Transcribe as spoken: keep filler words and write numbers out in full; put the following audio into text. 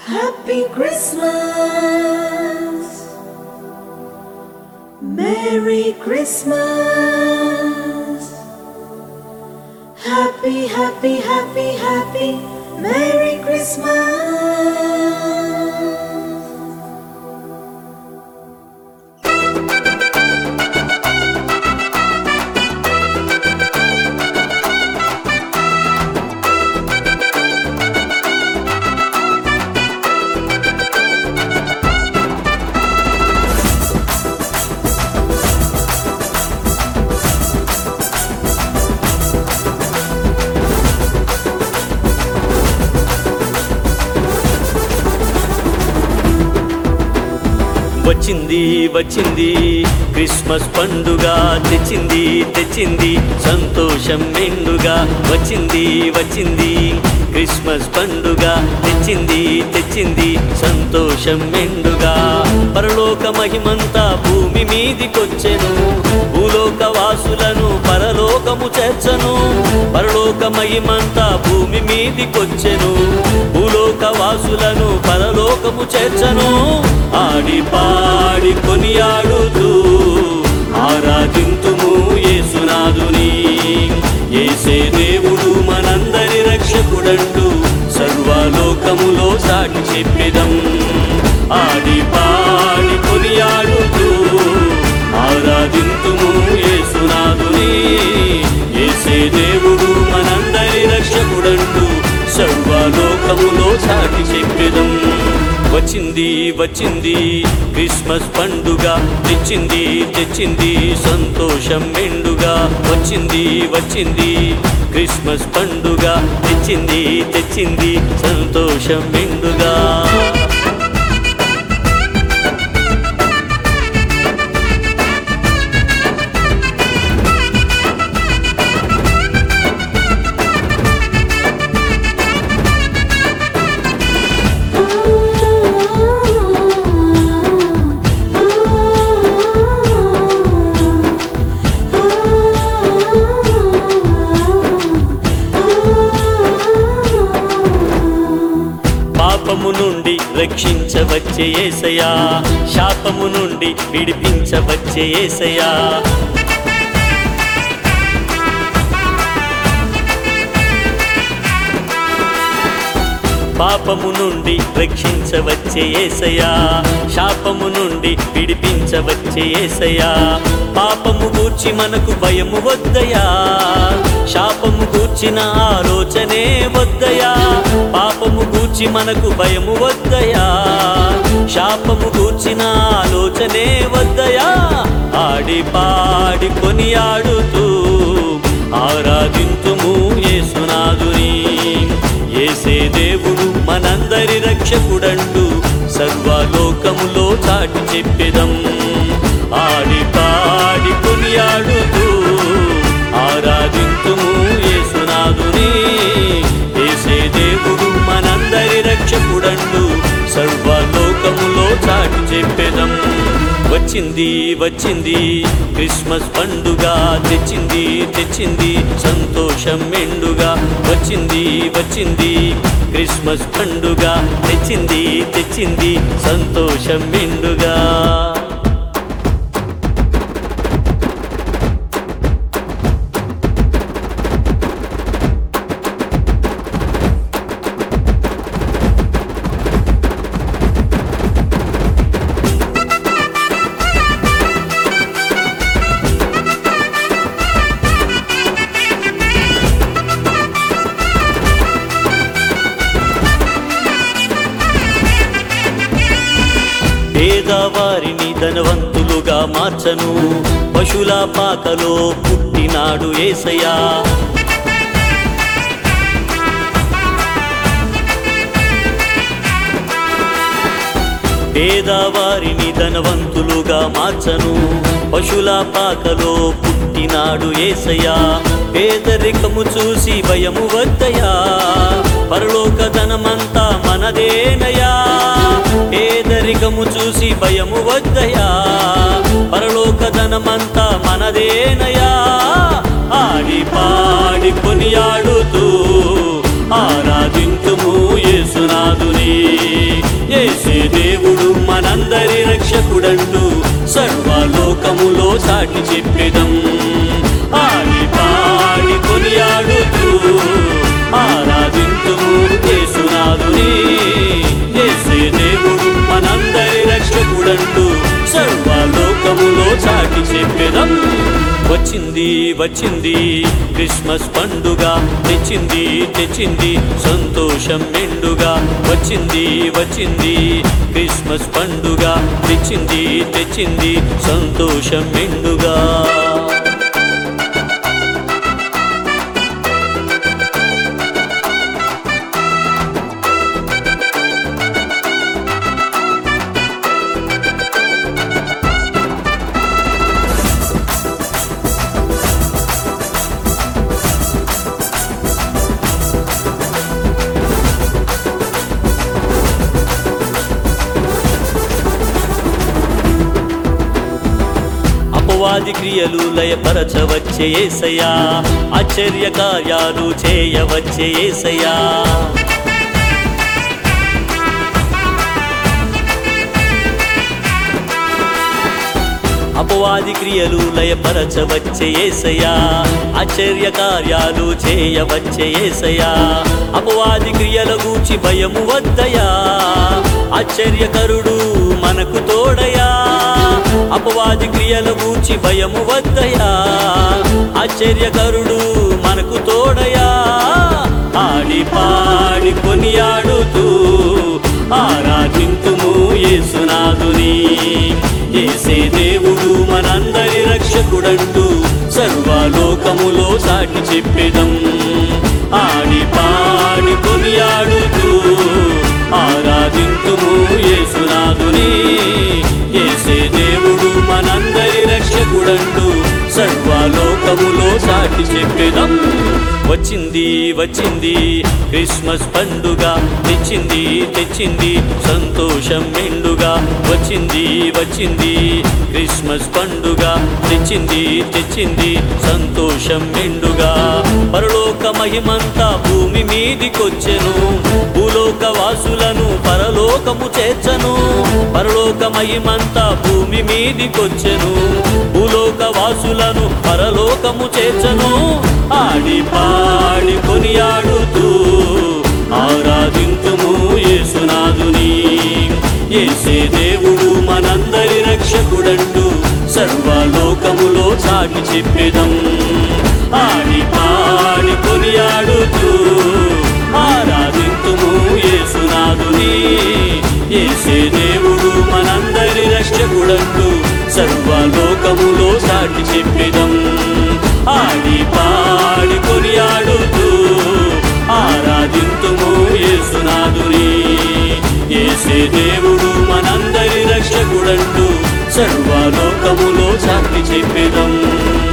Happy Christmas, Merry Christmas, Happy, happy, happy, happy, Merry Christmas. వచ్చింది వచ్చింది Christmas పండుగ తెచ్చింది తెచ్చింది సంతోషం మెండుగా వచ్చింది వచ్చింది క్రిస్మస్ పండుగ తెచ్చింది తెచ్చింది సంతోషం మెండుగా పరలోక మహిమంతా భూమి మీదికొచ్చెను భూలోక వాసులను పరలోకము చేర్చను పరలోక మహిమంతా భూమి మీదికొచ్చెను భూలోక వాసులను పరలోకము చేర్చను ఆడి పాడి కొనియాడుతూ ఆరాధింతుము యేసునాథుని యేసే దేవుడు మనందరి రక్షకుడంటూ సర్వలోకములో సాటి చెప్పెదం ఆడి పాడి కొనియాడుతూ ఆరాధింతుము యేసునాథుని యేసే దేవుడు మనందరి రక్షకుడంటూ సర్వలోకములో సాటి చెప్పెదం వచ్చింది వచ్చింది క్రిస్మస్ పండుగ తెచ్చింది తెచ్చింది సంతోషం మెండుగా వచ్చింది వచ్చింది క్రిస్మస్ పండుగ తెచ్చింది తెచ్చింది సంతోషం మెండుగా పాపము నుండి రక్షించవచ్చే యేసయ్యా శాపము నుండి విడిపించవచ్చే యేసయ్యా పాపము నుండి రక్షించవచ్చే యేసయ్యా శాపము నుండి విడిపించవచ్చే యేసయ్యా పాపము గూర్చి మనకు భయము వద్దయా శాపము గూర్చిన ఆలోచనే వద్దయా పాపము గూర్చి మనకు భయము వద్దయా శాపము గూర్చిన ఆలోచనే వద్దయా ఆడి పాడి కొనియాడుతూ ఆరాధింతుము యేసునాథుని యేసే దేవుడు మనందరి రక్షకుడంటూ సర్వలోకములో చాటి చెప్పెదం ఆడి పాడి కొనియాడుతూ ఆరాధింతుము యేసునాథుని యేసే దేవుడు మనందరి రక్షకుడంటూ సర్వలోకములో చాటి చెప్పెదం వచ్చింది వచ్చింది క్రిస్మస్ పండుగ తెచ్చింది తెచ్చింది సంతోషం మెండుగా వచ్చింది వచ్చింది క్రిస్మస్ పండుగ తెచ్చింది తెచ్చింది సంతోషం మెండుగా పేదవారిని ధనవంతులుగా మార్చను పశుల పాకలో పుట్టినాడు యేసయ్యా పేదవారిని ధనవంతులుగా మార్చను పశుల పాకలో పుట్టినాడు యేసయ్యా పేదరికము చూసి భయము వద్దయా పరలోక ధనమంతా మనదేనయా పేదరికము చూసి భయము వద్దయా పరలోక ధనమంతా మనదేనయా ఆడి పాడి కొనియాడుతూ ఆరాధింతుము యేసునాథుని రక్షకుడంటూ సర్వలోకములో చాటి చెప్పెదం. ఆడి పాడి కొనియాడుతూ ఆరాధింతుము యేసునాథుని. యేసే దేవుడు మనందరి రక్షకుడంటూ సర్వలోకములో చాటి చెప్పెదం. వచ్చింది వచ్చింది క్రిస్మస్ పండుగ, తెచ్చింది తెచ్చింది సంతోషం మెండుగా. వచ్చింది వచ్చింది క్రిస్మస్ పండుగ, తెచ్చింది తెచ్చింది సంతోషం మెండుగా. అపవాది క్రియలు లయపరచవచ్చే యేసయ్యా, ఆశ్చర్య కార్యాలు చేయవచ్చే యేసయ్యా. అపవాది క్రియలు లయపరచవచ్చే యేసయ్యా, ఆశ్చర్య కార్యాలు చేయవచ్చే యేసయ్యా. అపవాది క్రియల గూర్చి భయము వద్దయా, ఆశ్చర్యకరుడు మనకు తోడయా. అపవాది క్రియల గూర్చి భయము వద్దయా, ఆశ్చర్యకరుడు మనకు తోడయా. ఆడి పాడి కొనియాడుతూ ఆరాధింతుము యేసునాథుని. యేసే దేవుడు మనందరి రక్షకుడంటూ సర్వలోకములో చాటి చెప్పెదం. ఆడి పాడి కొనియాడుతూ ఆరాధింతుము యేసునాథుని. యేసే దేవుడు మనందరి రక్షకుడంటూ సర్వలోకములో చాటి చెప్పెదం. వచ్చింది వచ్చింది క్రిస్మస్ పండుగ, తెచ్చింది తెచ్చింది సంతోషం మెండుగా. వచ్చింది వచ్చింది క్రిస్మస్ పండుగ, తెచ్చింది తెచ్చింది సంతోషం మెండుగా. పరలోక మహిమంతా భూమి మీదికొచ్చెను, భూలోక వాసులను పరలోకము చేర్చను. పరలోక మహిమంతా భూమి మీదికొచ్చెను, భూలోక వాసులను పరలోకము చేర్చను. ఆడి పాడి కొనియాడుతూ ఆరాధింతుము యేసునాథుని. యేసే దేవుడు మనందరి రక్షకుడంటూ సర్వలోకములో చాటి చెప్పెదం. ఆడి పాడి కొనియాడుతూ ఆరాధింతుము యేసునాథుని. యేసే దేవుడు మనందరి రక్షకుడంటూ సర్వలోకములో చాటి చెప్పెదం. ఆడి పాడి కొనియాడుతూ ఆరాధింతుము యేసునాథుని. యేసే దేవుడు మనందరి రక్షకుడంటూ సర్వలోకములో చాటి చెప్పెదం.